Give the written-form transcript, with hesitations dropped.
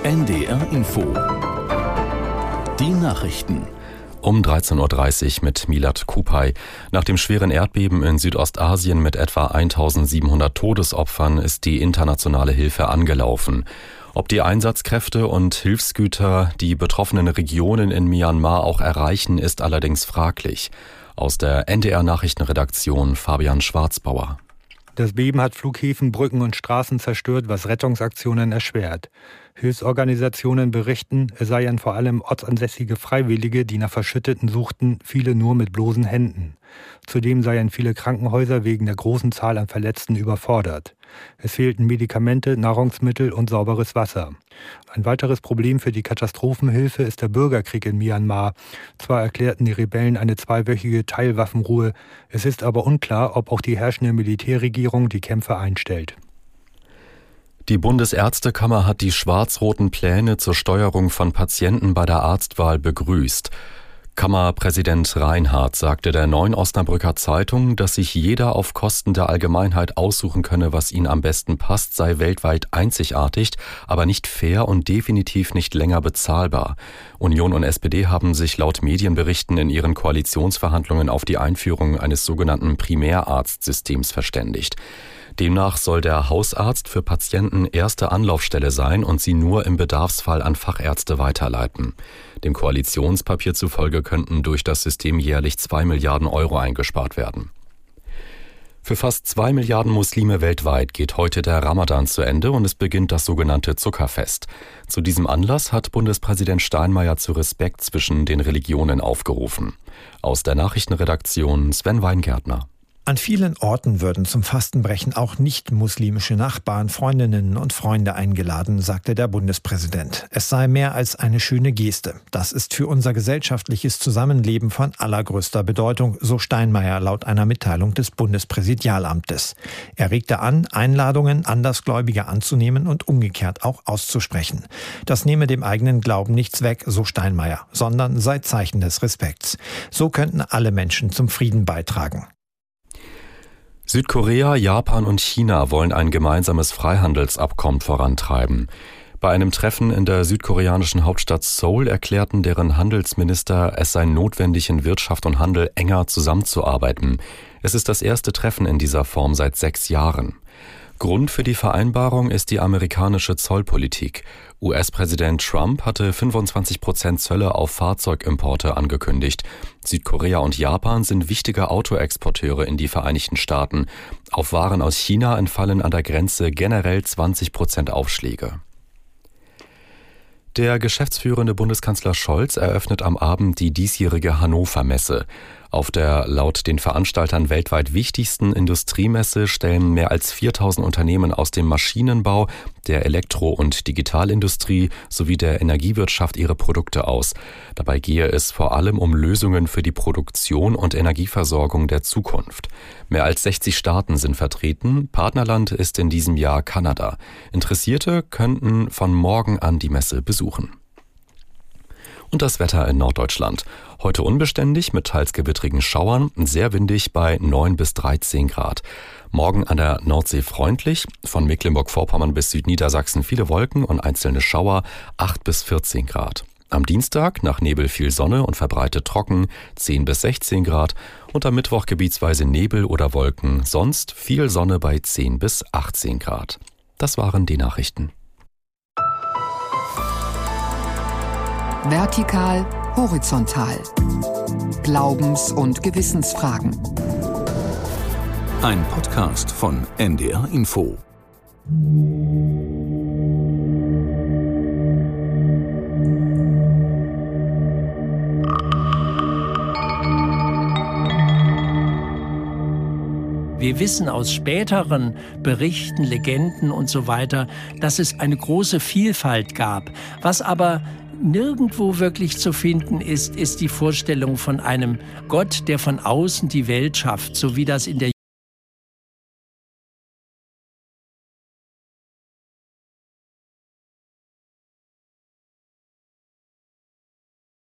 NDR Info. Die Nachrichten. Um 13.30 Uhr mit Milad Kupay. Nach dem schweren Erdbeben in Südostasien mit etwa 1700 Todesopfern ist die internationale Hilfe angelaufen. Ob die Einsatzkräfte und Hilfsgüter die betroffenen Regionen in Myanmar auch erreichen, ist allerdings fraglich. Aus der NDR-Nachrichtenredaktion Fabian Schwarzbauer. Das Beben hat Flughäfen, Brücken und Straßen zerstört, was Rettungsaktionen erschwert. Hilfsorganisationen berichten, es seien vor allem ortsansässige Freiwillige, die nach Verschütteten suchten, viele nur mit bloßen Händen. Zudem seien viele Krankenhäuser wegen der großen Zahl an Verletzten überfordert. Es fehlten Medikamente, Nahrungsmittel und sauberes Wasser. Ein weiteres Problem für die Katastrophenhilfe ist der Bürgerkrieg in Myanmar. Zwar erklärten die Rebellen eine 2-wöchige Teilwaffenruhe, es ist aber unklar, ob auch die herrschende Militärregierung die Kämpfe einstellt. Die Bundesärztekammer hat die schwarz-roten Pläne zur Steuerung von Patienten bei der Arztwahl begrüßt. Kammerpräsident Reinhardt sagte der Neuen Osnabrücker Zeitung, dass sich jeder auf Kosten der Allgemeinheit aussuchen könne, was ihm am besten passt, sei weltweit einzigartig, aber nicht fair und definitiv nicht länger bezahlbar. Union und SPD haben sich laut Medienberichten in ihren Koalitionsverhandlungen auf die Einführung eines sogenannten Primärarztsystems verständigt. Demnach soll der Hausarzt für Patienten erste Anlaufstelle sein und sie nur im Bedarfsfall an Fachärzte weiterleiten. Dem Koalitionspapier zufolge könnten durch das System jährlich 2 Milliarden Euro eingespart werden. Für fast 2 Milliarden Muslime weltweit geht heute der Ramadan zu Ende und es beginnt das sogenannte Zuckerfest. Zu diesem Anlass hat Bundespräsident Steinmeier zu Respekt zwischen den Religionen aufgerufen. Aus der Nachrichtenredaktion Sven Weingärtner. An vielen Orten würden zum Fastenbrechen auch nicht-muslimische Nachbarn, Freundinnen und Freunde eingeladen, sagte der Bundespräsident. Es sei mehr als eine schöne Geste. Das ist für unser gesellschaftliches Zusammenleben von allergrößter Bedeutung, so Steinmeier laut einer Mitteilung des Bundespräsidialamtes. Er regte an, Einladungen Andersgläubiger anzunehmen und umgekehrt auch auszusprechen. Das nehme dem eigenen Glauben nichts weg, so Steinmeier, sondern sei Zeichen des Respekts. So könnten alle Menschen zum Frieden beitragen. Südkorea, Japan und China wollen ein gemeinsames Freihandelsabkommen vorantreiben. Bei einem Treffen in der südkoreanischen Hauptstadt Seoul erklärten deren Handelsminister, es sei notwendig, in Wirtschaft und Handel enger zusammenzuarbeiten. Es ist das erste Treffen in dieser Form seit 6 Jahren. Grund für die Vereinbarung ist die amerikanische Zollpolitik. US-Präsident Trump hatte 25% Zölle auf Fahrzeugimporte angekündigt. Südkorea und Japan sind wichtige Autoexporteure in die Vereinigten Staaten. Auf Waren aus China entfallen an der Grenze generell 20% Aufschläge. Der geschäftsführende Bundeskanzler Scholz eröffnet am Abend die diesjährige Hannover-Messe. Auf der laut den Veranstaltern weltweit wichtigsten Industriemesse stellen mehr als 4000 Unternehmen aus dem Maschinenbau, der Elektro- und Digitalindustrie sowie der Energiewirtschaft ihre Produkte aus. Dabei gehe es vor allem um Lösungen für die Produktion und Energieversorgung der Zukunft. Mehr als 60 Staaten sind vertreten. Partnerland ist in diesem Jahr Kanada. Interessierte könnten von morgen an die Messe besuchen. Und das Wetter in Norddeutschland. Heute unbeständig mit teils gewittrigen Schauern, sehr windig bei 9 bis 13 Grad. Morgen an der Nordsee freundlich, von Mecklenburg-Vorpommern bis Südniedersachsen viele Wolken und einzelne Schauer, 8 bis 14 Grad. Am Dienstag nach Nebel viel Sonne und verbreitet trocken, 10 bis 16 Grad. Und am Mittwoch gebietsweise Nebel oder Wolken, sonst viel Sonne bei 10 bis 18 Grad. Das waren die Nachrichten. Vertikal, horizontal. Glaubens- und Gewissensfragen. Ein Podcast von NDR Info. Wir wissen aus späteren Berichten, Legenden und so weiter, dass es eine große Vielfalt gab. Was aber nirgendwo wirklich zu finden ist, ist die Vorstellung von einem Gott, der von außen die Welt schafft, so wie das in der